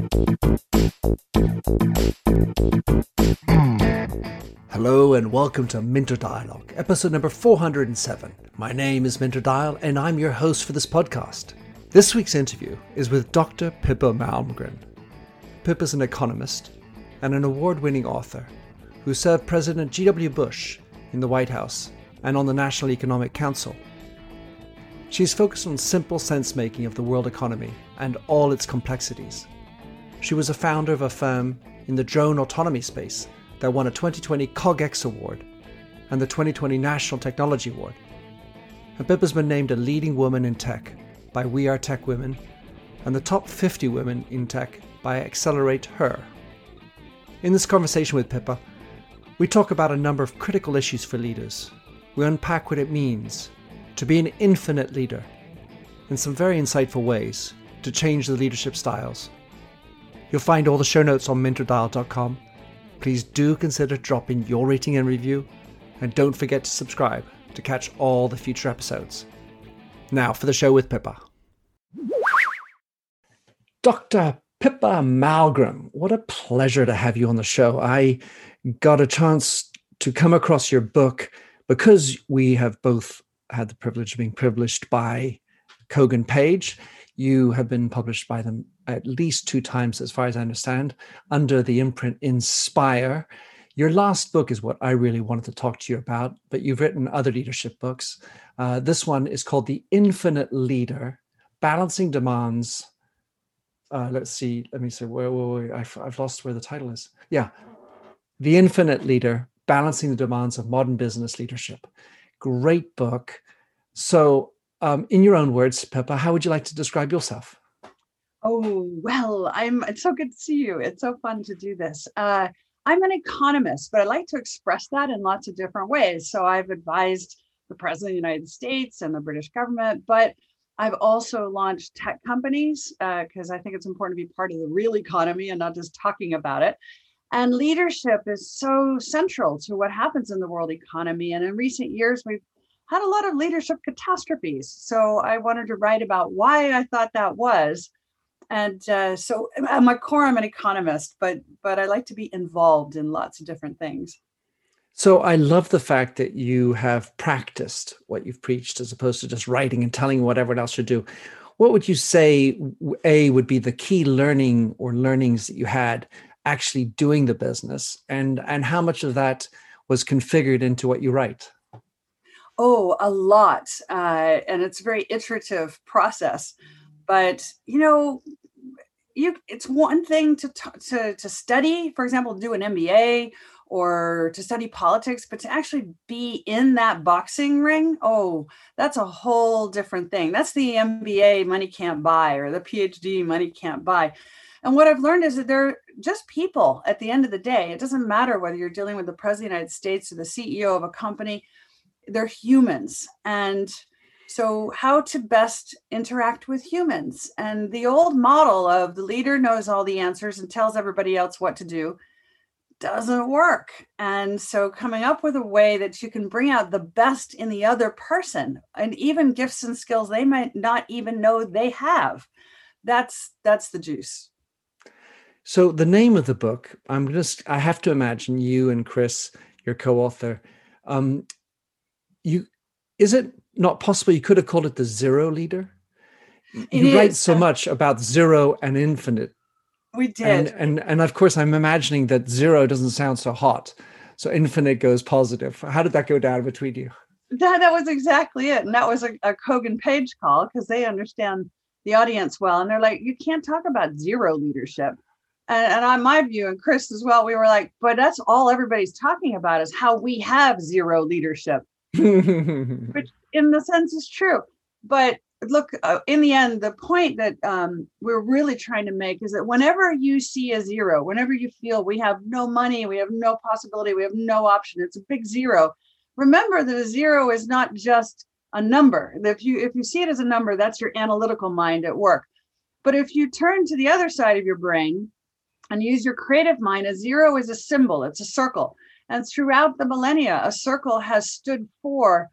Hello and welcome to Minter Dialogue, episode number 407. My name is Minter Dial and I'm your host for this podcast. This week's interview is with Dr. Pippa Malmgren. Pippa is an economist and an award-winning author who served President G.W. Bush in the White House and on the National Economic Council. She's focused on simple sense-making of the world economy and all its complexities. She was a founder of a firm in the drone autonomy space that won a 2020 CogX Award and the 2020 National Technology Award. And Pippa's been named a leading woman in tech by We Are Tech Women and the top 50 women in tech by Accelerate Her. In this conversation with Pippa, we talk about a number of critical issues for leaders. We unpack what it means to be an infinite leader in some very insightful ways to change the leadership styles. You'll find all the show notes on minterdial.com. Please do consider dropping your rating and review, and don't forget to subscribe to catch all the future episodes. Now for the show with Pippa. Dr. Pippa Malmgren, what a pleasure to have you on the show. I got a chance to come across your book because we have both had the privilege of being published by Kogan Page. You have been published by them at least 2 times, as far as I understand, under the imprint Inspire. Your last book is what I really wanted to talk to you about, but you've written other leadership books. This one is called The Infinite Leader, Balancing Demands. Let me see, where I've lost where the title is. Yeah, The Infinite Leader, Balancing the Demands of Modern Business Leadership. Great book. So, in your own words, Pippa, how would you like to describe yourself? Oh, well, it's so good to see you. It's so fun to do this. I'm an economist, but I like to express that in lots of different ways. So I've advised the President of the United States and the British government, but I've also launched tech companies because I think it's important to be part of the real economy and not just talking about it. And leadership is so central to what happens in the world economy. And in recent years, we've had a lot of leadership catastrophes. So I wanted to write about why I thought that was. And so at my core, I'm an economist, but I like to be involved in lots of different things. So I love the fact that you have practiced what you've preached as opposed to just writing and telling what everyone else should do. What would you say, A, would be the key learning or learnings that you had actually doing the business, and how much of that was configured into what you write? Oh, a lot. And it's a very iterative process. But, it's one thing to study, for example, do an MBA or to study politics, but to actually be in that boxing ring, that's a whole different thing. That's the MBA money can't buy, or the PhD money can't buy. And what I've learned is that they're just people at the end of the day. It doesn't matter whether you're dealing with the President of the United States or the CEO of a company, they're humans. And so how to best interact with humans. And the old model of the leader knows all the answers and tells everybody else what to do doesn't work. And so coming up with a way that you can bring out the best in the other person, and even gifts and skills they might not even know they have, that's the juice. So the name of the book, I have to imagine you and Chris, your co-author, is it not possible you could have called it The Zero Leader? You write so much about zero and infinite. We did. And of course, I'm imagining that zero doesn't sound so hot. So infinite goes positive. How did that go down between you? That was exactly it. And that was a Kogan Page call because they understand the audience well. And they're like, you can't talk about zero leadership. And on my view, and Chris as well, we were like, but that's all everybody's talking about is how we have zero leadership. Which in the sense is true. But look, in the end, the point that we're really trying to make is that whenever you see a zero, whenever you feel we have no money, we have no possibility, we have no option, it's a big zero. Remember that a zero is not just a number. If you see it as a number, that's your analytical mind at work. But if you turn to the other side of your brain and use your creative mind, a zero is a symbol, it's a circle. And throughout the millennia, a circle has stood for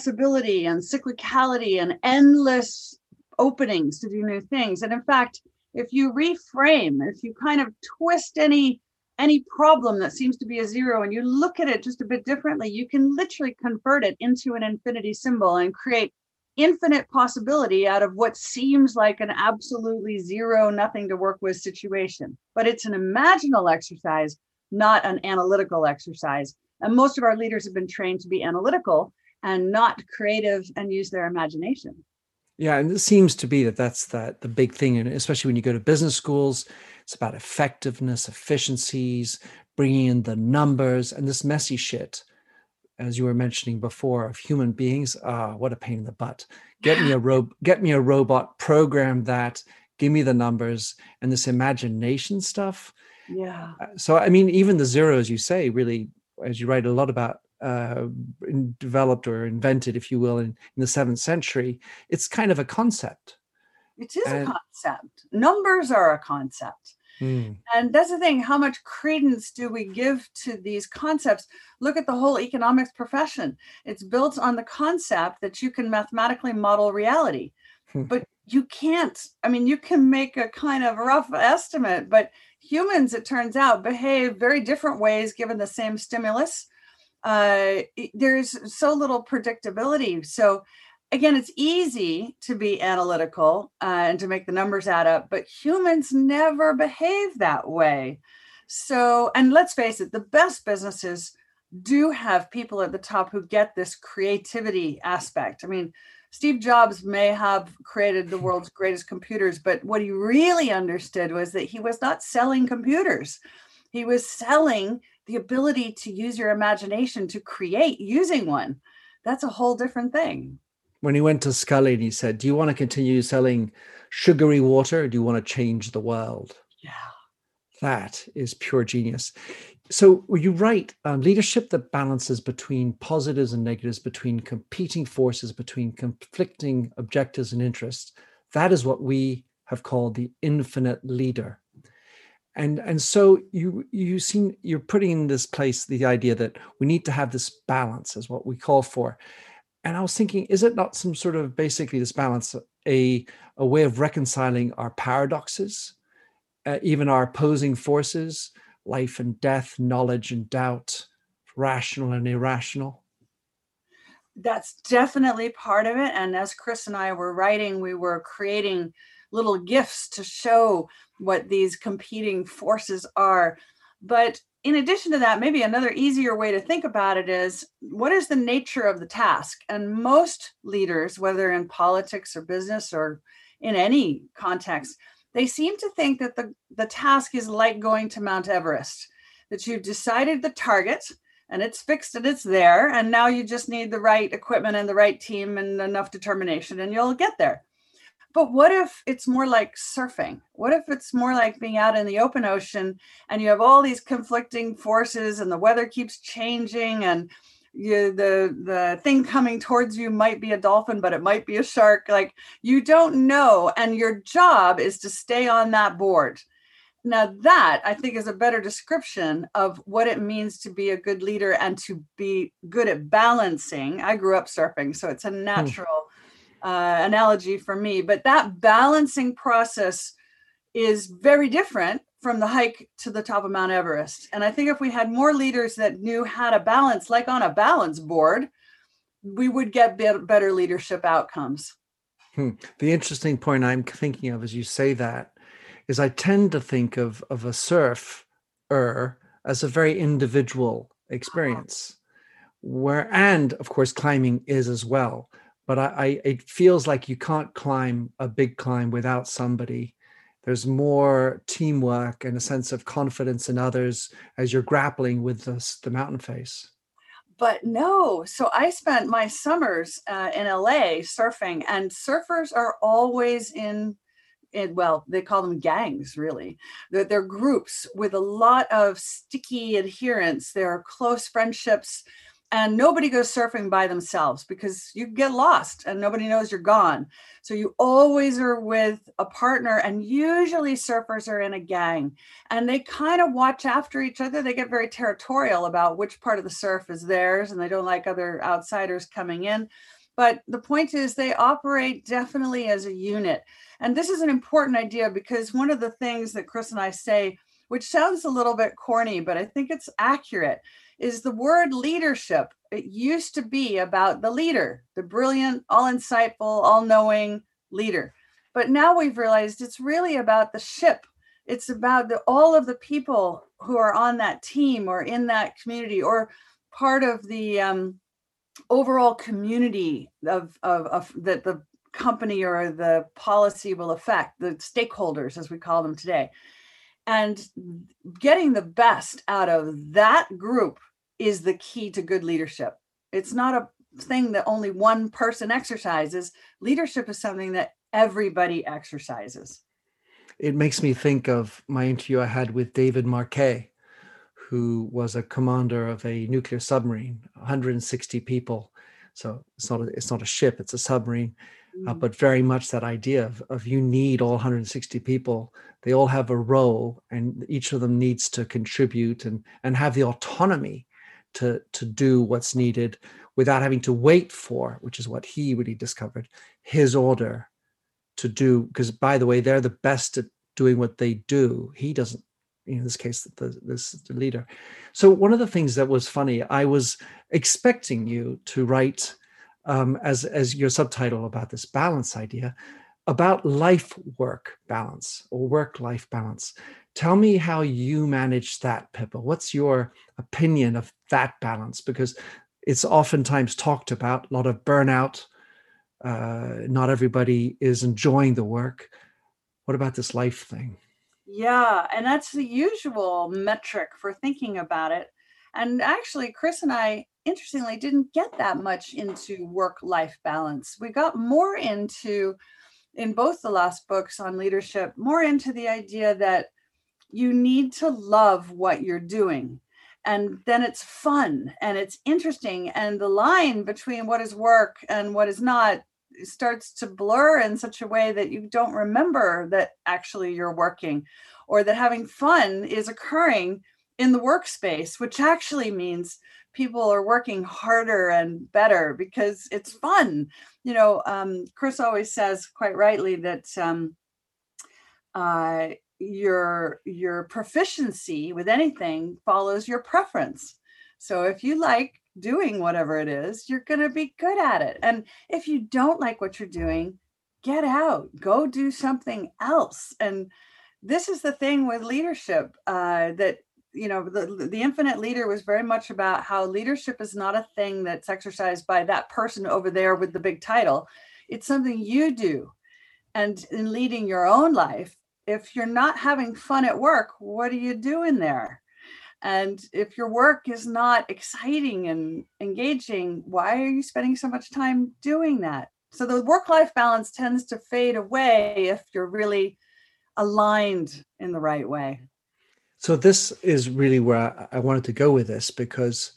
possibility and cyclicality and endless openings to do new things. And in fact, if you reframe, if you kind of twist any problem that seems to be a zero and you look at it just a bit differently, you can literally convert it into an infinity symbol and create infinite possibility out of what seems like an absolutely zero, nothing to work with situation. But it's an imaginal exercise, not an analytical exercise. And most of our leaders have been trained to be analytical and not creative and use their imagination. Yeah, and it seems to be that's the big thing, and especially when you go to business schools, it's about effectiveness, efficiencies, bringing in the numbers, and this messy shit, as you were mentioning before, of human beings. What a pain in the butt. Get me a robot, program that, give me the numbers, and this imagination stuff. Yeah. So, I mean, even the zeros, you say, really, as you write a lot about, developed or invented, if you will, in the 7th century, it's kind of a concept. It is a concept. Numbers are a concept. And that's the thing, how much credence do we give to these concepts? Look at the whole economics profession. It's built on the concept that you can mathematically model reality, but you can't. I mean, you can make a kind of rough estimate, but humans, it turns out, behave very different ways given the same stimulus. There's so little predictability. So again, it's easy to be analytical and to make the numbers add up, but humans never behave that way. So, and let's face it, the best businesses do have people at the top who get this creativity aspect. I mean, Steve Jobs may have created the world's greatest computers, but what he really understood was that he was not selling computers. He was selling the ability to use your imagination to create using one. That's a whole different thing. When he went to Scully and he said, do you want to continue selling sugary water, or do you want to change the world? Yeah. That is pure genius. So you write, leadership that balances between positives and negatives, between competing forces, between conflicting objectives and interests. That is what we have called the infinite leader. And so you're putting in this place the idea that we need to have this balance, is what we call for. And I was thinking, is it not some sort of, basically this balance, a way of reconciling our paradoxes, even our opposing forces, life and death, knowledge and doubt, rational and irrational? That's definitely part of it. And as Chris and I were writing, we were creating little GIFs to show what these competing forces are. But in addition to that, maybe another easier way to think about it is, what is the nature of the task? And most leaders, whether in politics or business or in any context, they seem to think that the task is like going to Mount Everest, that you've decided the target and it's fixed and it's there. And now you just need the right equipment and the right team and enough determination and you'll get there. But what if it's more like surfing? What if it's more like being out in the open ocean and you have all these conflicting forces and the weather keeps changing and the thing coming towards you might be a dolphin, but it might be a shark. Like, you don't know. And your job is to stay on that board. Now that, I think, is a better description of what it means to be a good leader and to be good at balancing. I grew up surfing, so it's a natural analogy for me, but that balancing process is very different from the hike to the top of Mount Everest. And I think if we had more leaders that knew how to balance, like on a balance board, we would get better leadership outcomes. The interesting point I'm thinking of as you say that is, I tend to think of a surfer as a very individual experience, and of course climbing is as well. But it feels like you can't climb a big climb without somebody. There's more teamwork and a sense of confidence in others as you're grappling with the mountain face. But no, so I spent my summers in LA surfing, and surfers are always well, they call them gangs, really. They're groups with a lot of sticky adherence. There are close friendships. And nobody goes surfing by themselves because you get lost and nobody knows you're gone. So you always are with a partner, and usually surfers are in a gang and they kind of watch after each other. They get very territorial about which part of the surf is theirs and they don't like other outsiders coming in. But the point is they operate definitely as a unit. And this is an important idea because one of the things that Chris and I say, which sounds a little bit corny, but I think it's accurate, is the word leadership. It used to be about the leader, the brilliant, all insightful, all knowing leader. But now we've realized it's really about the ship. It's about all of the people who are on that team or in that community or part of the overall community of that the company or the policy will affect, the stakeholders, as we call them today. And getting the best out of that group is the key to good leadership. It's not a thing that only one person exercises. Leadership is something that everybody exercises. It makes me think of my interview I had with David Marquet, who was a commander of a nuclear submarine, 160 people. So it's not a ship, it's a submarine, but very much that idea of you need all 160 people. They all have a role, and each of them needs to contribute and have the autonomy to do what's needed without having to wait for, which is what he really discovered, his order to do. Because, by the way, they're the best at doing what they do. He doesn't, in this case, the leader. So one of the things that was funny, I was expecting you to write as your subtitle about this balance idea, about life-work balance or work-life balance. Tell me how you manage that, Pippa. What's your opinion of that balance? Because it's oftentimes talked about, a lot of burnout. Not everybody is enjoying the work. What about this life thing? Yeah, and that's the usual metric for thinking about it. And actually, Chris and I, interestingly, didn't get that much into work-life balance. We got more into, in both the last books on leadership, more into the idea that you need to love what you're doing. And then it's fun and it's interesting. And the line between what is work and what is not starts to blur in such a way that you don't remember that actually you're working, or that having fun is occurring in the workspace, which actually means people are working harder and better because it's fun. Chris always says quite rightly that your proficiency with anything follows your preference. So if you like doing whatever it is, you're going to be good at it. And if you don't like what you're doing, get out, go do something else. And this is the thing with leadership, that the Infinite Leader was very much about how leadership is not a thing that's exercised by that person over there with the big title. It's something you do. And in leading your own life, if you're not having fun at work, what are you doing there? And if your work is not exciting and engaging, why are you spending so much time doing that? So the work-life balance tends to fade away if you're really aligned in the right way. So this is really where I wanted to go with this, because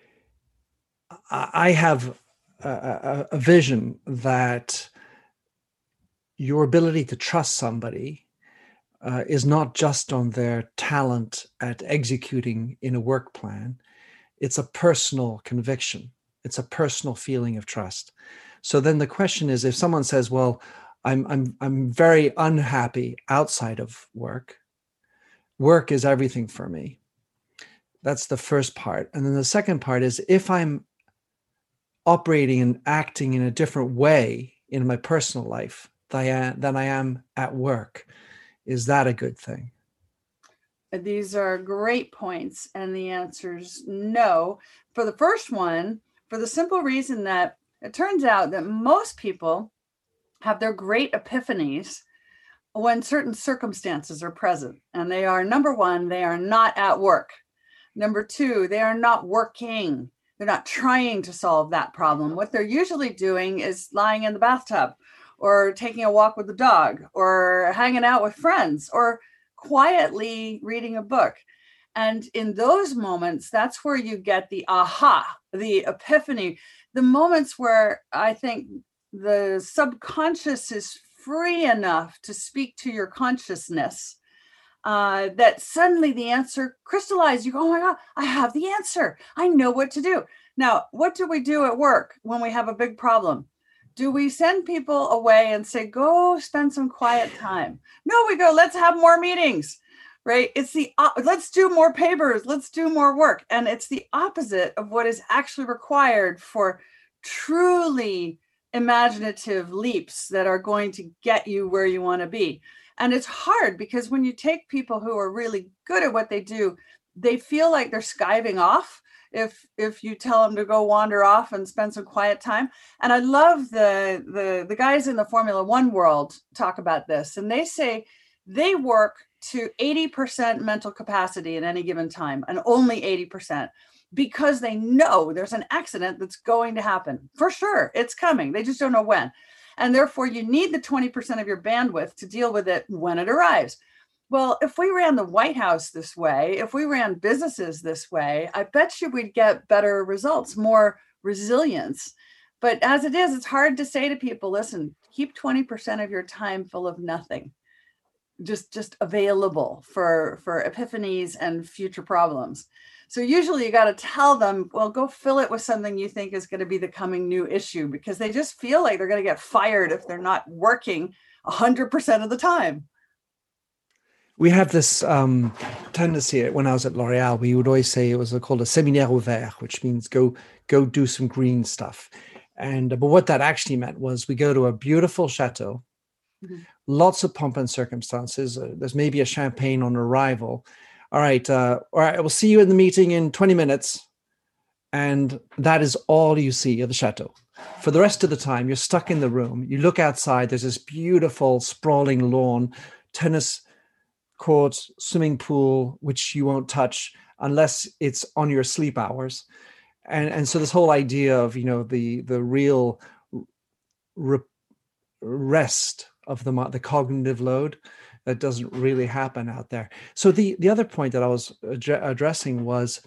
I have a vision that your ability to trust somebody is not just on their talent at executing in a work plan. It's a personal conviction. It's a personal feeling of trust. So then the question is, if someone says, well, I'm very unhappy outside of work. Work is everything for me. That's the first part. And then the second part is, if I'm operating and acting in a different way in my personal life than I am at work, is that a good thing? These are great points. And the answer is no. For the first one, for the simple reason that it turns out that most people have their great epiphanies when certain circumstances are present. And they are, number one, they are not at work. Number two, they are not working. They're not trying to solve that problem. What they're usually doing is lying in the bathtub, or taking a walk with the dog, or hanging out with friends, or quietly reading a book. And in those moments, that's where you get the aha, the epiphany, the moments where I think the subconscious is free enough to speak to your consciousness, that suddenly the answer crystallizes. You go, oh my God, I have the answer. I know what to do. Now, what do we do at work when we have a big problem? Do we send people away and say, go spend some quiet time? No, we go, let's have more meetings, right? It's let's do more papers, let's do more work. And it's the opposite of what is actually required for truly imaginative leaps that are going to get you where you want to be. And it's hard because when you take people who are really good at what they do, they feel like they're skiving off if you tell them to go wander off and spend some quiet time. And I love the guys in the Formula One world talk about this, and they say they work to 80% mental capacity at any given time, and only 80%, because they know there's an accident that's going to happen. For sure, it's coming. They just don't know when. And therefore, you need the 20% of your bandwidth to deal with it when it arrives. Well, if we ran the White House this way, if we ran businesses this way, I bet you we'd get better results, more resilience. But as it is, it's hard to say to people, listen, keep 20% of your time full of nothing, just available for epiphanies and future problems. So usually you got to tell them, well, go fill it with something you think is going to be the coming new issue, because they just feel like they're going to get fired if they're not working 100% of the time. We have this tendency. When I was at L'Oréal, we would always say it was called a séminaire ouvert, which means go do some green stuff. But what that actually meant was we go to a beautiful chateau, mm-hmm. lots of pomp and circumstances. There's maybe a champagne on arrival. All right, we'll see you in the meeting in 20 minutes. And that is all you see of the chateau. For the rest of the time, you're stuck in the room. You look outside, there's this beautiful sprawling lawn, tennis court, swimming pool, which you won't touch unless it's on your sleep hours. And so this whole idea of, the real rest of the cognitive load, that doesn't really happen out there. So the other point that I was addressing was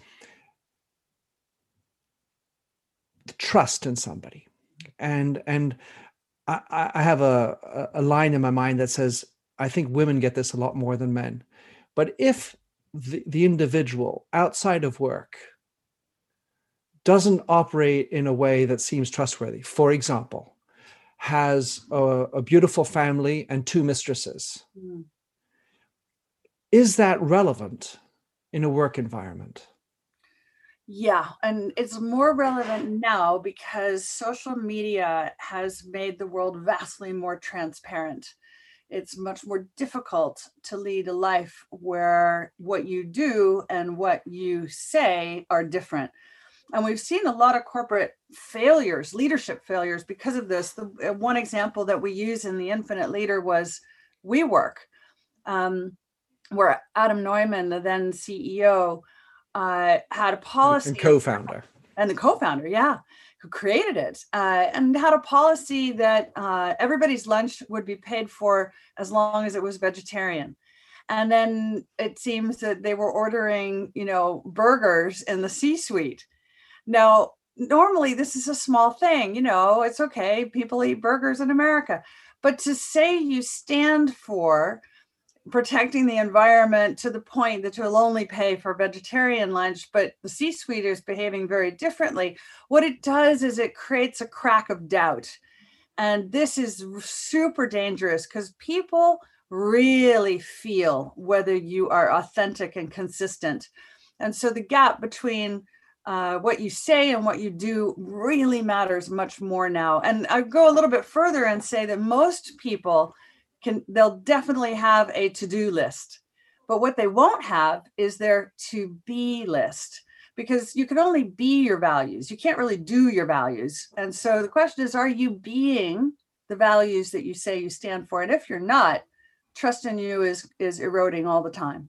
the trust in somebody. And I have a line in my mind that says, I think women get this a lot more than men. But if the individual outside of work doesn't operate in a way that seems trustworthy, for example, has a beautiful family and 2 mistresses, is that relevant in a work environment? Yeah, and it's more relevant now because social media has made the world vastly more transparent. It's much more difficult to lead a life where what you do and what you say are different. And we've seen a lot of corporate failures, leadership failures, because of this. The one example that we use in The Infinite Leader was WeWork, where Adam Neumann, the then CEO, had a policy. And co-founder. And the co-founder, yeah, who created it, and had a policy that everybody's lunch would be paid for as long as it was vegetarian. And then it seems that they were ordering, burgers in the C-suite. Now, normally this is a small thing, it's okay. People eat burgers in America. But to say you stand for protecting the environment to the point that you'll only pay for vegetarian lunch, but the C-suite is behaving very differently, what it does is it creates a crack of doubt. And this is super dangerous because people really feel whether you are authentic and consistent. And so the gap between what you say and what you do really matters much more now. And I go a little bit further and say that most people they'll definitely have a to-do list, but what they won't have is their to-be list, because you can only be your values. You can't really do your values. And so the question is, are you being the values that you say you stand for? And if you're not, trust in you is eroding all the time.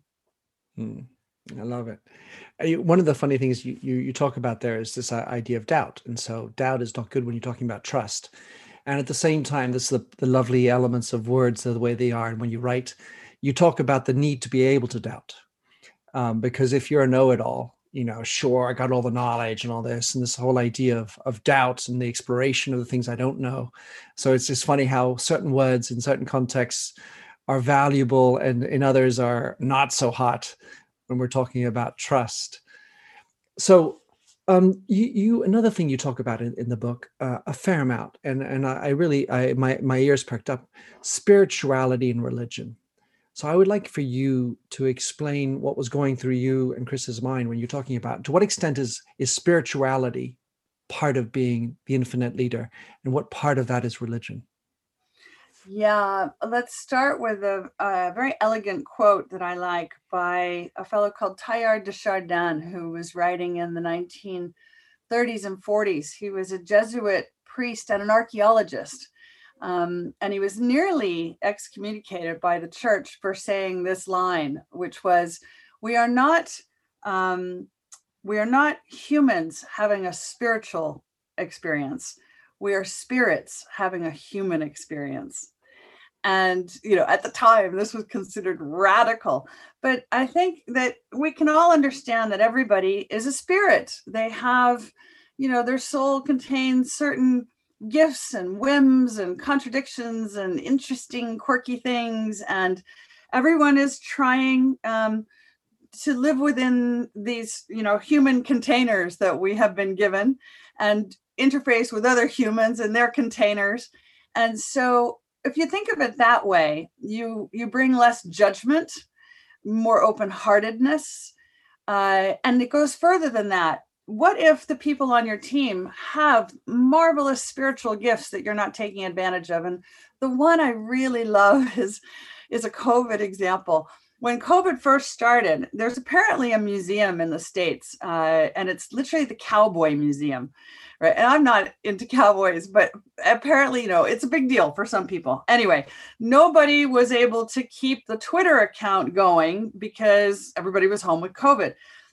I love it. One of the funny things you talk about there is this idea of doubt. And so doubt is not good when you're talking about trust. And at the same time, this is the lovely elements of words, the way they are. And when you write, you talk about the need to be able to doubt. Because if you're a know-it-all, sure, I got all the knowledge and all this, and this whole idea of doubt and the exploration of the things I don't know. So it's just funny how certain words in certain contexts are valuable and in others are not so hot when we're talking about trust. So Another thing you talk about in the book, a fair amount, and I really, my ears perked up, spirituality and religion. So I would like for you to explain what was going through you and Chris's mind when you're talking about, to what extent is spirituality part of being the infinite leader, and what part of that is religion? Yeah, let's start with a very elegant quote that I like by a fellow called Teilhard de Chardin, who was writing in the 1930s and 40s. He was a Jesuit priest and an archaeologist. And he was nearly excommunicated by the church for saying this line, which was, "We are not, we are not humans having a spiritual experience. We are spirits having a human experience." And, at the time, this was considered radical. But I think that we can all understand that everybody is a spirit. They have, their soul contains certain gifts and whims and contradictions and interesting, quirky things. And everyone is trying to live within these, human containers that we have been given and interface with other humans and their containers. And so if you think of it that way, you bring less judgment, more open-heartedness, and it goes further than that. What if the people on your team have marvelous spiritual gifts that you're not taking advantage of? And the one I really love is a COVID example. When COVID first started, there's apparently a museum in the States, and it's literally the Cowboy Museum, right? And I'm not into cowboys, but apparently, it's a big deal for some people. Anyway, nobody was able to keep the Twitter account going because everybody was home with COVID.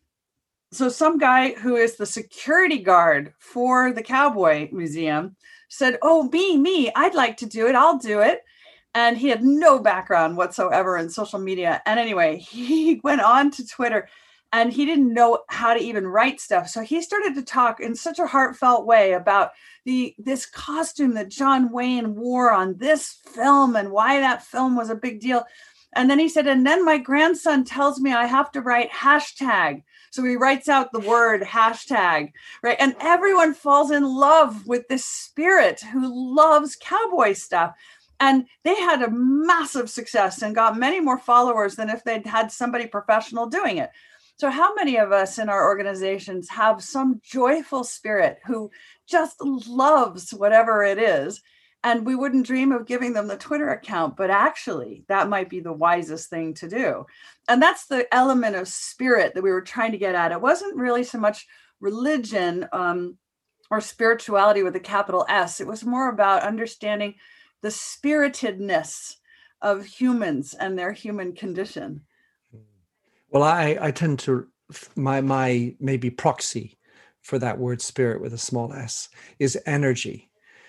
So some guy who is the security guard for the Cowboy Museum said, "Oh, me, I'd like to do it. I'll do it." And he had no background whatsoever in social media. And anyway, he went on to Twitter and he didn't know how to even write stuff. So he started to talk in such a heartfelt way about this costume that John Wayne wore on this film and why that film was a big deal. And then he said, "And then my grandson tells me I have to write hashtag." So he writes out the word hashtag, right? And everyone falls in love with this spirit who loves cowboy stuff. And they had a massive success and got many more followers than if they'd had somebody professional doing it. So how many of us in our organizations have some joyful spirit who just loves whatever it is? And we wouldn't dream of giving them the Twitter account, but actually that might be the wisest thing to do. And that's the element of spirit that we were trying to get at. It wasn't really so much religion or spirituality with a capital S. It was more about understanding the spiritedness of humans and their human condition. Well, I tend to, my maybe proxy for that word spirit with a small s is energy.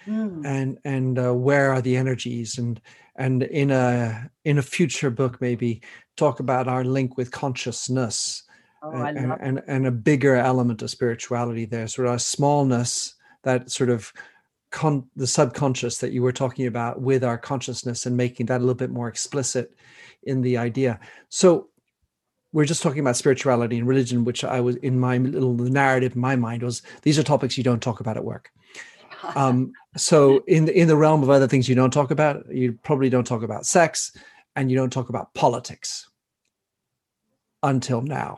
And where are the energies, and in a future book maybe talk about our link with consciousness. And a bigger element of spirituality there, sort of a smallness, that sort of the subconscious that you were talking about with our consciousness, and making that a little bit more explicit in the idea. So we're just talking about spirituality and religion, which I was, in my little narrative in my mind, was these are topics you don't talk about at work. So in the realm of other things you don't talk about, you probably don't talk about sex, and you don't talk about politics until now.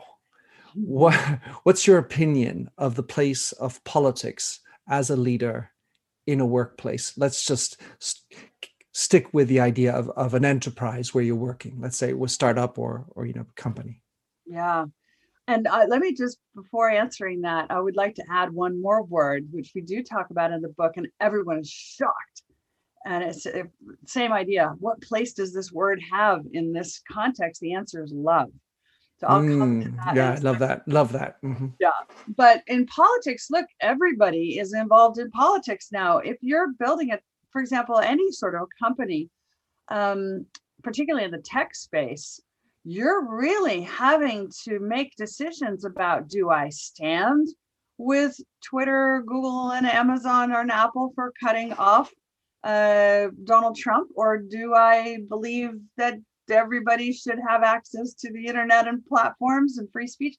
What's your opinion of the place of politics as a leader in a workplace? Let's just stick with the idea of an enterprise where you're working. Let's say it was startup or company. Yeah. And let me just, before answering that, I would like to add one more word, which we do talk about in the book, and everyone is shocked. And it's the same idea. What place does this word have in this context? The answer is love. So I'll come to that. Yeah, I love that. Love that. Mm-hmm. Yeah. But in politics, look, everybody is involved in politics now. If you're building for example, any sort of company, particularly in the tech space, you're really having to make decisions about, do I stand with Twitter, Google, and Amazon or Apple for cutting off Donald Trump, or do I believe that everybody should have access to the internet and platforms and free speech?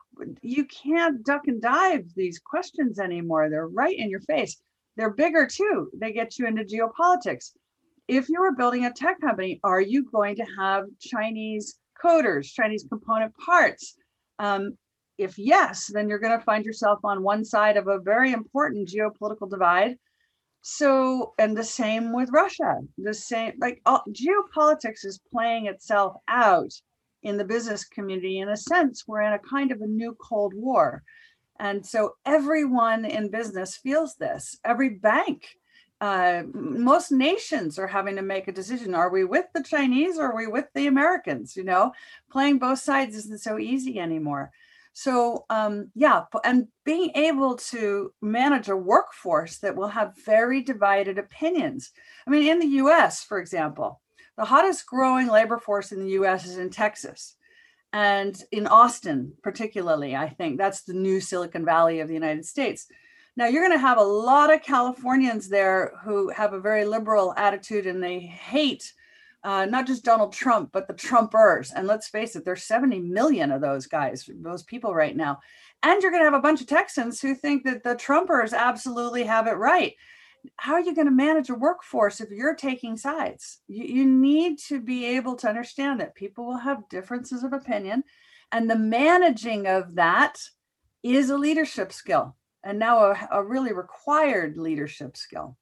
You can't duck and dive these questions anymore. They're right in your face. They're bigger too. They get you into geopolitics. If you were building a tech company, are you going to have Chinese coders, Chinese component parts? If yes, then you're going to find yourself on one side of a very important geopolitical divide. So, and the same with Russia, the same, like geopolitics is playing itself out in the business community. In a sense, we're in a kind of a new Cold War. And so everyone in business feels this. Every bank, most nations are having to make a decision. Are we with the Chinese or are we with the Americans? You know, playing both sides isn't so easy anymore. So yeah, and being able to manage a workforce that will have very divided opinions. I mean, in the US, for example, the hottest growing labor force in the US is in Texas. And in Austin, particularly, I think that's the new Silicon Valley of the United States. Now, you're going to have a lot of Californians there who have a very liberal attitude and they hate not just Donald Trump, but the Trumpers. And let's face it, there's 70 million of those guys, those people right now. And you're going to have a bunch of Texans who think that the Trumpers absolutely have it right. How are you going to manage a workforce if you're taking sides? You need to be able to understand that people will have differences of opinion, and the managing of that is a leadership skill, and now a really required leadership skill.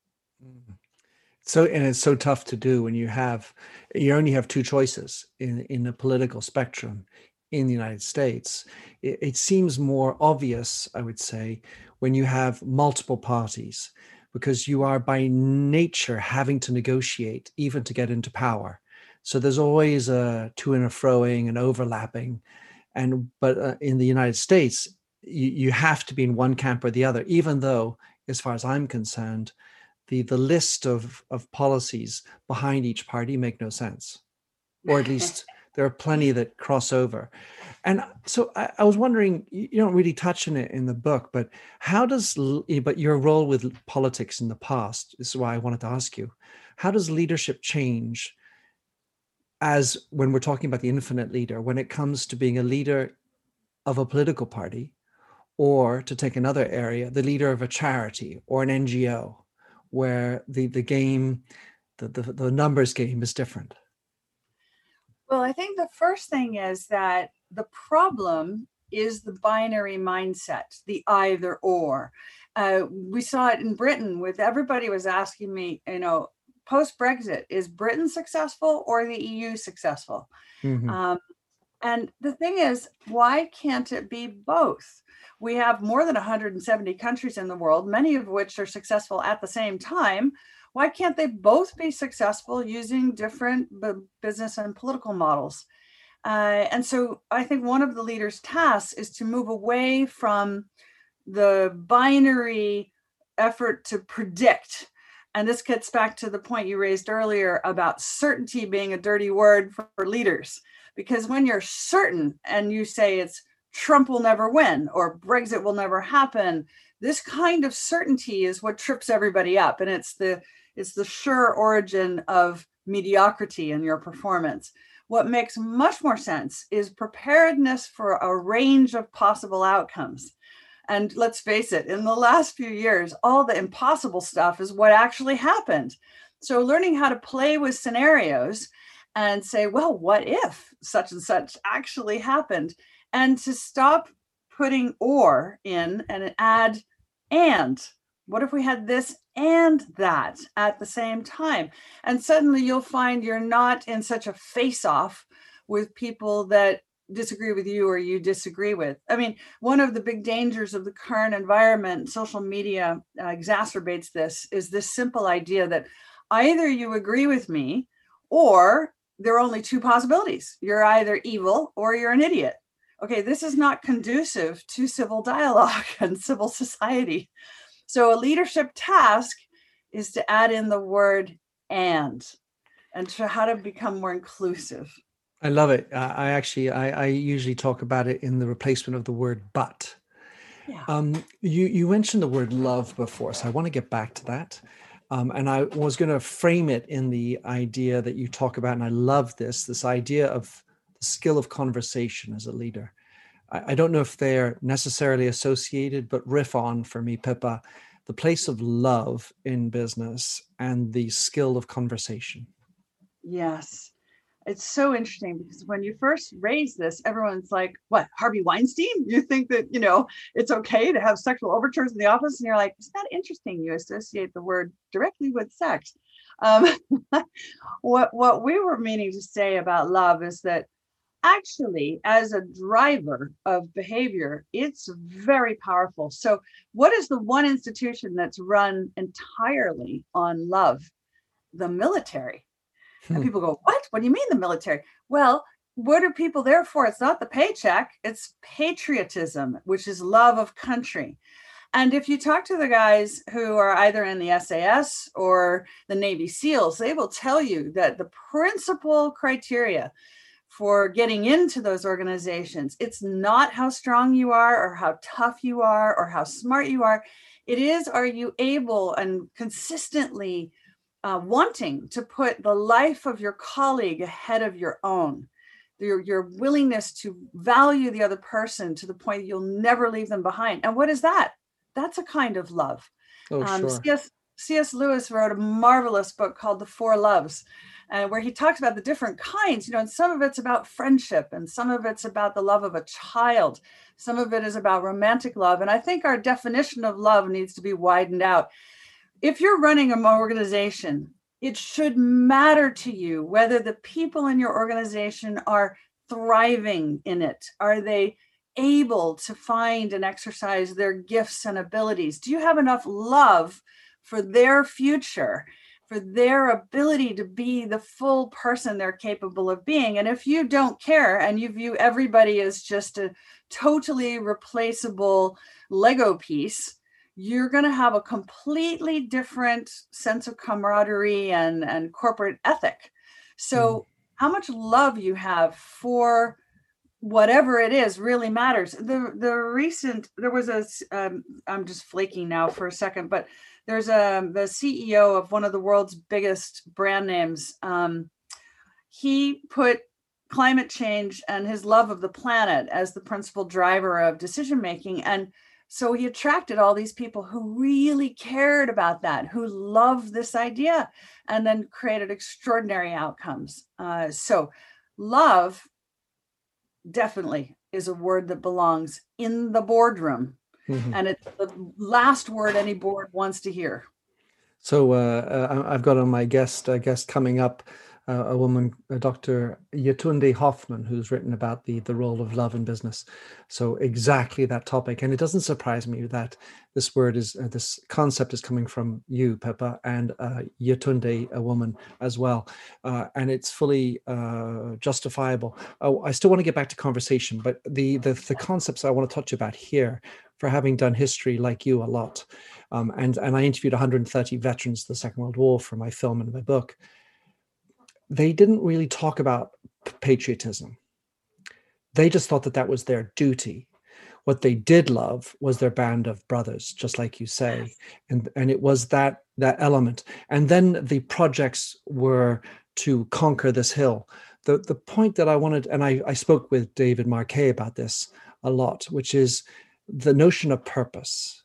So, and it's so tough to do when you only have two choices in the political spectrum in the United States. It seems more obvious, I would say, when you have multiple parties, because you are by nature having to negotiate even to get into power. So there's always a to and a froing and overlapping. But in the United States, you have to be in one camp or the other, even though, as far as I'm concerned, the list of policies behind each party make no sense, or at least there are plenty that cross over. And so I was wondering, you don't really touch on it in the book, but but your role with politics in the past, this is why I wanted to ask you, how does leadership change as when we're talking about the infinite leader, when it comes to being a leader of a political party, or to take another area, the leader of a charity or an NGO, where the game, the numbers game is different? Well, I think the first thing is that the problem is the binary mindset, the either or. We saw it in Britain with everybody was asking me, post-Brexit, is Britain successful or the EU successful? Mm-hmm. And the thing is, why can't it be both? We have more than 170 countries in the world, many of which are successful at the same time. Why can't they both be successful using different business and political models? And so I think one of the leaders' tasks is to move away from the binary effort to predict. And this gets back to the point you raised earlier about certainty being a dirty word for leaders. Because when you're certain and you say it's Trump will never win or Brexit will never happen, this kind of certainty is what trips everybody up. And it's the sure origin of mediocrity in your performance. What makes much more sense is preparedness for a range of possible outcomes. And let's face it, in the last few years, all the impossible stuff is what actually happened. So learning how to play with scenarios and say, well, what if such and such actually happened? And to stop putting or in and add and. What if we had this and that at the same time? And suddenly you'll find you're not in such a face-off with people that disagree with you or you disagree with. I mean, one of the big dangers of the current environment, social media exacerbates this, is this simple idea that either you agree with me or there are only two possibilities. You're either evil or you're an idiot. Okay, this is not conducive to civil dialogue and civil society. So a leadership task is to add in the word and to how to become more inclusive. I love it. I usually talk about it in the replacement of the word but. Yeah. You mentioned the word love before, so I want to get back to that. And I was going to frame it in the idea that you talk about, and I love this idea of the skill of conversation as a leader. I don't know if they're necessarily associated, but riff on for me, Pippa, the place of love in business and the skill of conversation. Yes. It's so interesting because when you first raise this, everyone's like, what, Harvey Weinstein? You think that, it's okay to have sexual overtures in the office? And you're like, it's not interesting. You associate the word directly with sex. Um, what we were meaning to say about love is that actually, as a driver of behavior, it's very powerful. So what is the one institution that's run entirely on love? The military. And people go, what do you mean the military? Well, what are people there for? It's not the paycheck, it's patriotism, which is love of country. And if you talk to the guys who are either in the SAS or the Navy SEALs, they will tell you that the principal criteria for getting into those organizations, it's not how strong you are or how tough you are or how smart you are. It is, are you able and consistently wanting to put the life of your colleague ahead of your own, your willingness to value the other person to the point you'll never leave them behind. And what is that? That's a kind of love. Oh, sure. C.S. Lewis wrote a marvelous book called The Four Loves, where he talks about the different kinds, and some of it's about friendship and some of it's about the love of a child. Some of it is about romantic love. And I think our definition of love needs to be widened out. If you're running an organization, it should matter to you whether the people in your organization are thriving in it. Are they able to find and exercise their gifts and abilities? Do you have enough love for their future, for their ability to be the full person they're capable of being? And if you don't care and you view everybody as just a totally replaceable Lego piece, you're going to have a completely different sense of camaraderie and corporate ethic. So how much love you have for whatever it is really matters. There was I'm just flaking now for a second, but there's the CEO of one of the world's biggest brand names. He put climate change and his love of the planet as the principal driver of decision making. And so he attracted all these people who really cared about that, who loved this idea, and then created extraordinary outcomes. So love definitely is a word that belongs in the boardroom. Mm-hmm. And it's the last word any board wants to hear. So I've got on my guest coming up, a woman, Dr. Yetunde Hoffman, who's written about the role of love in business. So exactly that topic. And it doesn't surprise me that this word is, this concept is coming from you, Pippa, and Yetunde, a woman as well. And it's fully justifiable. Oh, I still want to get back to conversation, but the concepts I want to touch about here, for having done history like you a lot. And I interviewed 130 veterans of the Second World War for my film and my book. They didn't really talk about patriotism. They just thought that was their duty. What they did love was their band of brothers, just like you say. And it was that element. And then the projects were to conquer this hill. The point that I wanted, and I spoke with David Marquet about this a lot, which is the notion of purpose.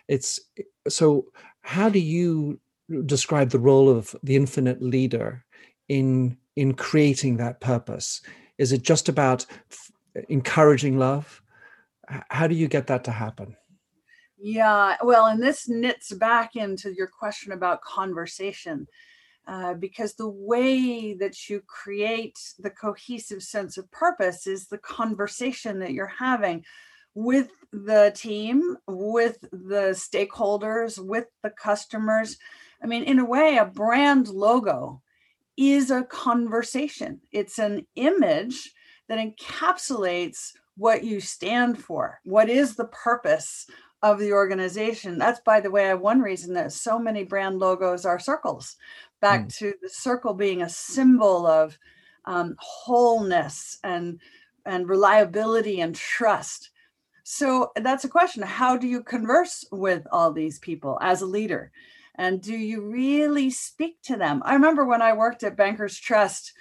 So how do you describe the role of the infinite leader in creating that purpose? Is it just about encouraging love? How do you get that to happen? Yeah, well, and this knits back into your question about conversation, because the way that you create the cohesive sense of purpose is the conversation that you're having with the team, with the stakeholders, with the customers. I mean, in a way, a brand logo is a conversation. It's an image that encapsulates what you stand for. What is the purpose of the organization? That's, by the way, one reason that so many brand logos are circles, back to the circle being a symbol of wholeness and reliability and trust. So that's a question. How do you converse with all these people as a leader? And do you really speak to them? I remember when I worked at Bankers Trust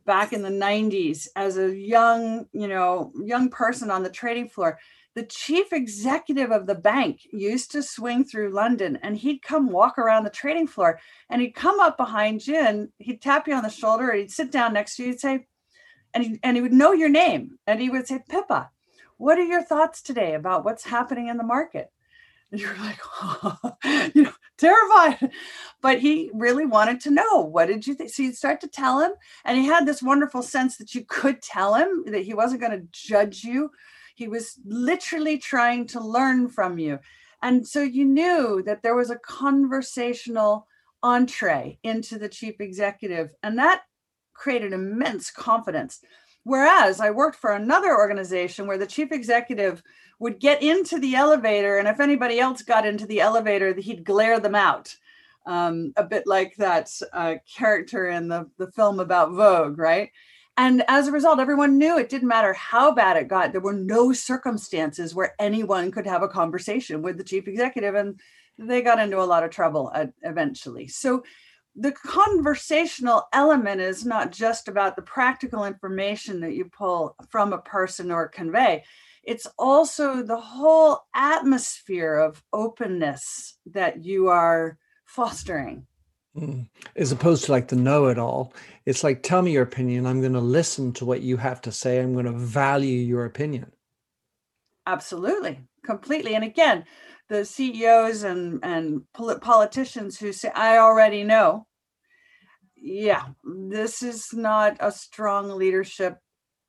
back in the 90s as a young person on the trading floor. The chief executive of the bank used to swing through London, and he'd come walk around the trading floor, and he'd come up behind you and he'd tap you on the shoulder, and he'd sit down next to you, he'd say, and he would know your name, and he would say, Pippa, what are your thoughts today about what's happening in the market? And you're like, oh, terrified. But he really wanted to know, what did you think? So you'd start to tell him, and he had this wonderful sense that you could tell him, that he wasn't going to judge you. He was literally trying to learn from you. And so you knew that there was a conversational entree into the chief executive, and that created immense confidence. Whereas I worked for another organization where the chief executive would get into the elevator, and if anybody else got into the elevator, he'd glare them out. A bit like that character in the film about Vogue, right? And as a result, everyone knew it didn't matter how bad it got. There were no circumstances where anyone could have a conversation with the chief executive, and they got into a lot of trouble eventually. So the conversational element is not just about the practical information that you pull from a person or convey. It's also the whole atmosphere of openness that you are fostering. As opposed to like the know-it-all. It's like, tell me your opinion. I'm going to listen to what you have to say. I'm going to value your opinion. Absolutely. Completely. And again, the CEOs and politicians who say, I already know. Yeah, this is not a strong leadership.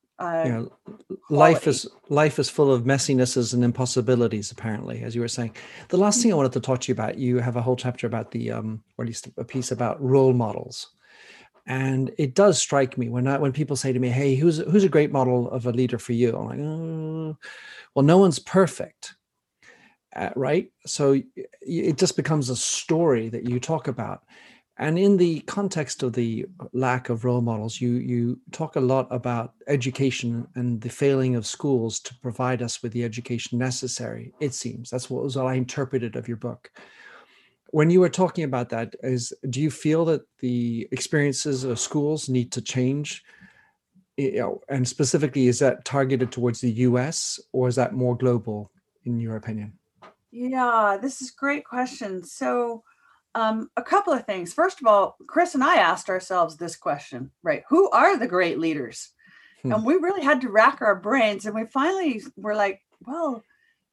Life is full of messinesses and impossibilities, apparently, as you were saying. The last thing I wanted to talk to you about, you have a whole chapter about the, or at least a piece about role models. And it does strike me when people say to me, hey, who's a great model of a leader for you? I'm like, well, no one's perfect, right? So it just becomes a story that you talk about. And in the context of the lack of role models, you talk a lot about education and the failing of schools to provide us with the education necessary, it seems. That's what I interpreted of your book. When you were talking about that, do you feel that the experiences of schools need to change? And specifically, is that targeted towards the US, or is that more global, in your opinion? Yeah, this is a great question. So a couple of things. First of all, Chris and I asked ourselves this question, right? Who are the great leaders? And we really had to rack our brains. And we finally were like, well,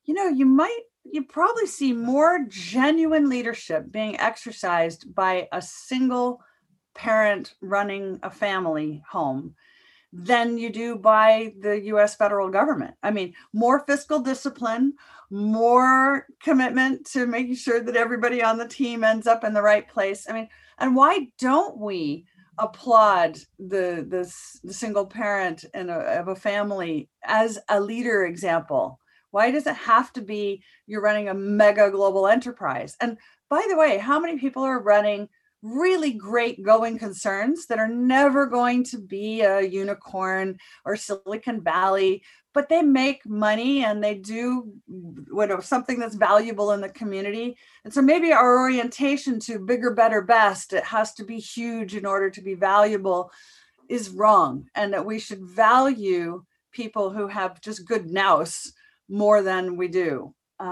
you probably see more genuine leadership being exercised by a single parent running a family home than you do by the US federal government. I mean, more fiscal discipline, more commitment to making sure that everybody on the team ends up in the right place. I mean, and why don't we applaud the single parent of a family as a leader example? Why does it have to be you're running a mega global enterprise? And by the way, how many people are running really great going concerns that are never going to be a unicorn or Silicon Valley, but they make money and they do something that's valuable in the community? And so maybe our orientation to bigger, better, best, it has to be huge in order to be valuable, is wrong. And that we should value people who have just good nous more than we do.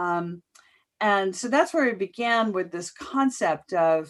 And so that's where we began with this concept of,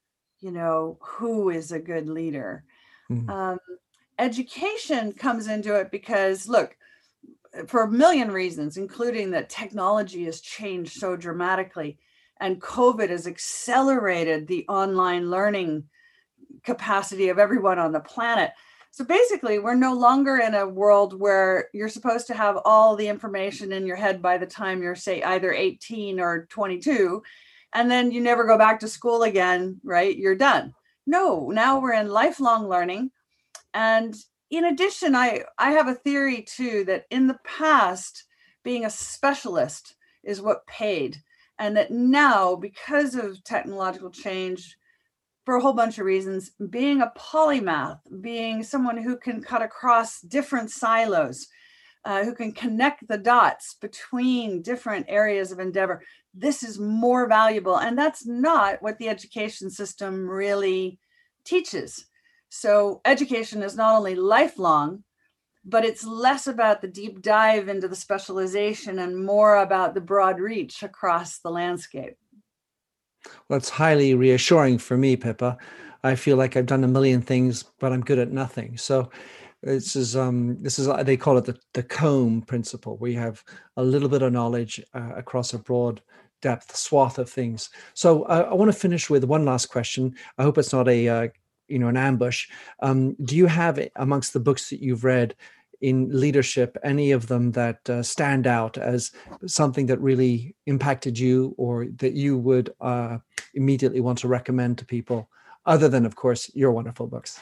who is a good leader? Mm-hmm. Education comes into it because, look, for a million reasons, including that technology has changed so dramatically, and COVID has accelerated the online learning capacity of everyone on the planet. So basically, we're no longer in a world where you're supposed to have all the information in your head by the time you're, say, either 18 or 22. And then you never go back to school again, right? You're done. No, now we're in lifelong learning. And in addition, I have a theory too, that in the past, being a specialist is what paid. And that now, because of technological change, for a whole bunch of reasons, being a polymath, being someone who can cut across different silos, who can connect the dots between different areas of endeavor, this is more valuable. And that's not what the education system really teaches. So education is not only lifelong, but it's less about the deep dive into the specialization and more about the broad reach across the landscape. Well, it's highly reassuring for me, Pippa. I feel like I've done a million things, but I'm good at nothing. So this is they call it the comb principle, where you have a little bit of knowledge across a broad depth swath of things. So I want to finish with one last question. I hope it's not an ambush. Do you have, amongst the books that you've read in leadership, any of them that stand out as something that really impacted you, or that you would immediately want to recommend to people, other than, of course, your wonderful books?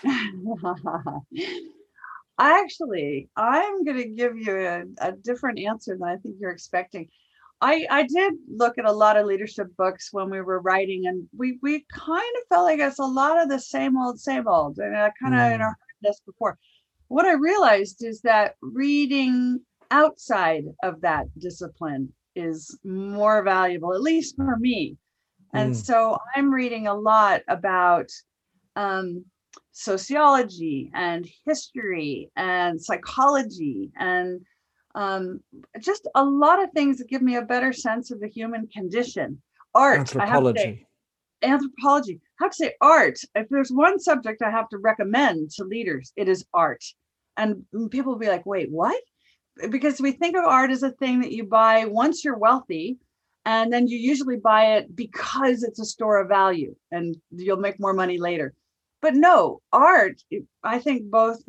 Actually, I'm going to give you a different answer than I think you're expecting. I did look at a lot of leadership books when we were writing, and we kind of felt like it's a lot of the same old. And I kind of heard this before. What I realized is that reading outside of that discipline is more valuable, at least for me. And so I'm reading a lot about sociology and history and psychology and just a lot of things that give me a better sense of the human condition. Art, anthropology. Anthropology. I have to say art. If there's one subject I have to recommend to leaders, it is art. And people will be like, wait, what? Because we think of art as a thing that you buy once you're wealthy, and then you usually buy it because it's a store of value and you'll make more money later. But no, art, I think both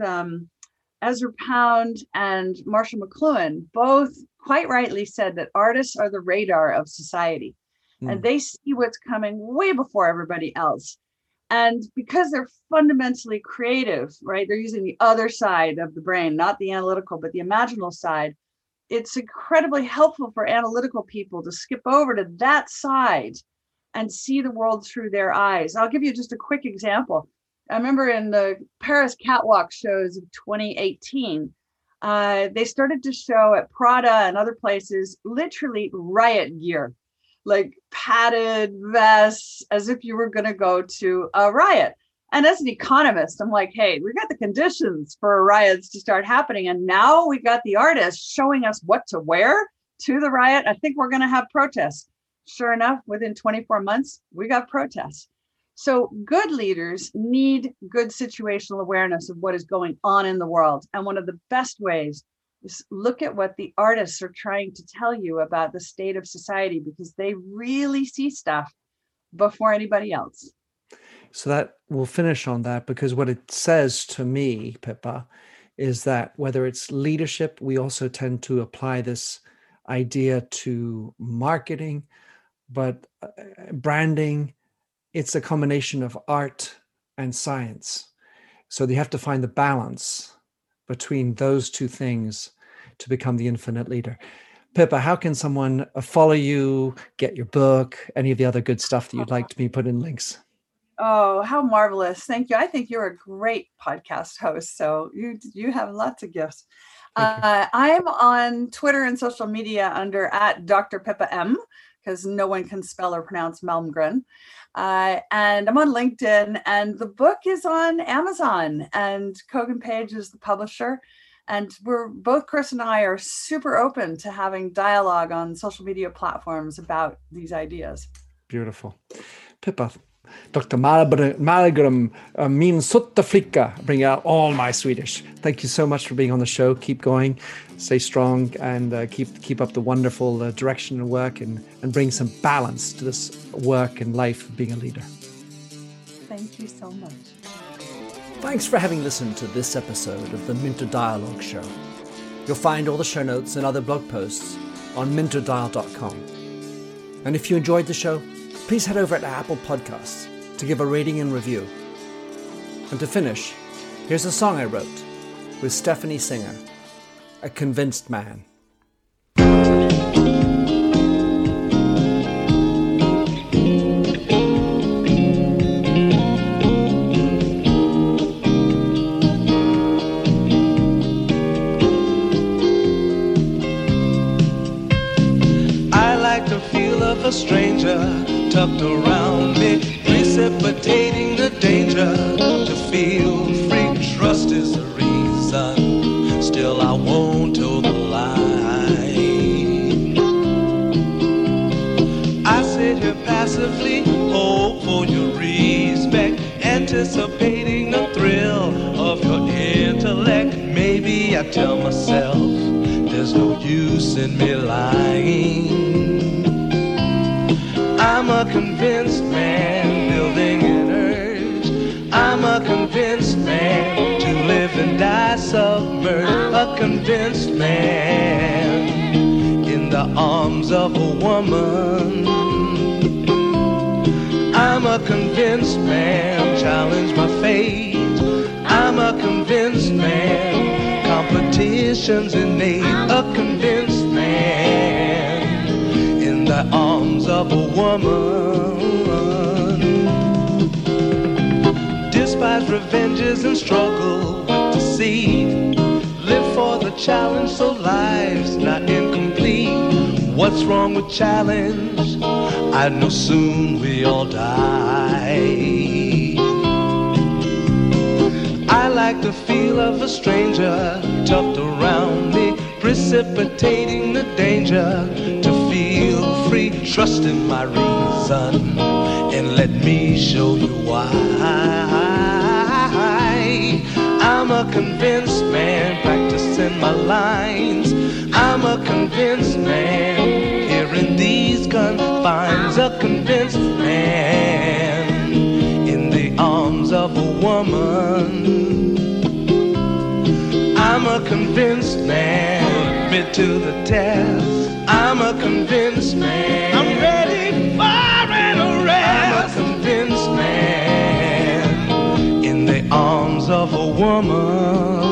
Ezra Pound and Marshall McLuhan both quite rightly said that artists are the radar of society. And they see what's coming way before everybody else. And because they're fundamentally creative, right? They're using the other side of the brain, not the analytical, but the imaginal side. It's incredibly helpful for analytical people to skip over to that side and see the world through their eyes. I'll give you just a quick example. I remember in the Paris catwalk shows of 2018, they started to show at Prada and other places literally riot gear, like padded vests, as if you were going to go to a riot. And as an economist, I'm like, hey, we got the conditions for riots to start happening. And now we got the artists showing us what to wear to the riot. I think we're going to have protests. Sure enough, within 24 months, we got protests. So good leaders need good situational awareness of what is going on in the world. And one of the best ways is look at what the artists are trying to tell you about the state of society, because they really see stuff before anybody else. So that we'll finish on that, because what it says to me, Pippa, is that whether it's leadership, we also tend to apply this idea to marketing, but branding, it's a combination of art and science. So you have to find the balance between those two things to become the infinite leader. Pippa, how can someone follow you, get your book, any of the other good stuff that you'd like to be put in links? Oh, how marvelous. Thank you. I think you're a great podcast host. So you have lots of gifts. I'm on Twitter and social media under @DrPippaM, because no one can spell or pronounce Malmgren. And I'm on LinkedIn, and the book is on Amazon, and Kogan Page is the publisher. And we're both, Chris and I, are super open to having dialogue on social media platforms about these ideas. Beautiful. Pippa, Dr. Malmgren, min sutta flicka, bring out all my Swedish. Thank you so much for being on the show. Keep going, stay strong, and keep up the wonderful direction and work, and bring some balance to this work and life of being a leader. Thank you so much. Thanks for having listened to this episode of the Minter Dialogue Show. You'll find all the show notes and other blog posts on minterdial.com. And if you enjoyed the show, please head over to Apple Podcasts to give a rating and review. And to finish, here's a song I wrote with Stephanie Singer, A Convinced Man. A stranger tucked around me, precipitating the danger to feel I tell myself there's no use in me lying. I'm a convinced man, building an urge. I'm a convinced man, to live and die submerged. A convinced man, in the arms of a woman. I'm a convinced man, challenge my fate. I'm a convinced man, competition's innate. A convinced man, in the arms of a woman. Despise revenges and struggle with deceit. Live for the challenge so life's not incomplete. What's wrong with challenge? I know soon we all die. I like the feel of a stranger tucked around me, precipitating the danger. To feel free, trust in my reason, and let me show you why. I'm a convinced man, practicing my lines. I'm a convinced man, here in these confines. A convinced man, in the arms of a woman. I'm a convinced man, admit to the test. I'm a convinced man, I'm ready for an arrest. I'm a convinced man, in the arms of a woman.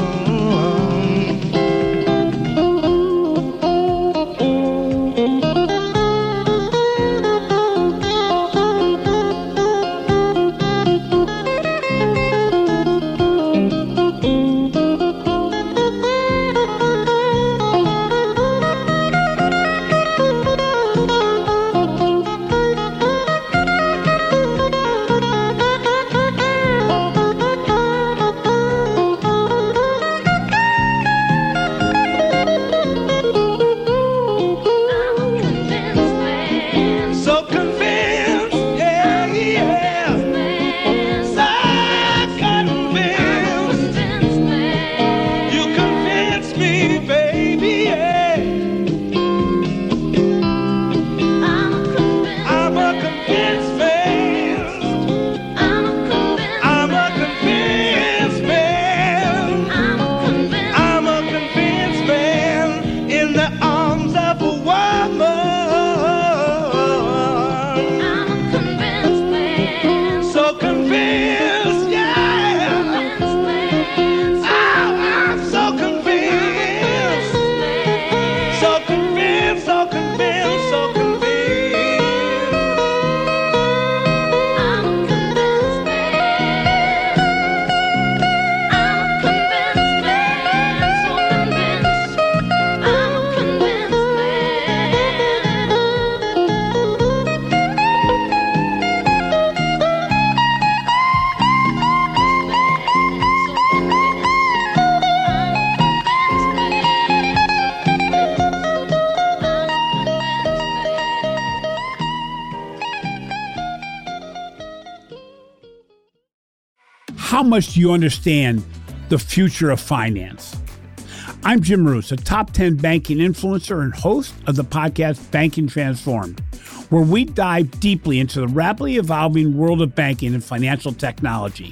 How much do you understand the future of finance? I'm Jim Marous, a top 10 banking influencer and host of the podcast Banking Transformed, where we dive deeply into the rapidly evolving world of banking and financial technology.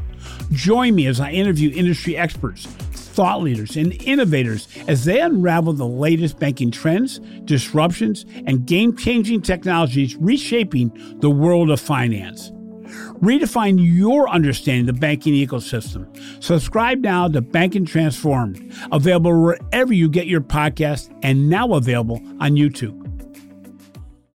Join me as I interview industry experts, thought leaders, and innovators as they unravel the latest banking trends, disruptions, and game-changing technologies reshaping the world of finance. Redefine your understanding of the banking ecosystem. Subscribe now to Banking Transformed, available wherever you get your podcast and now available on YouTube.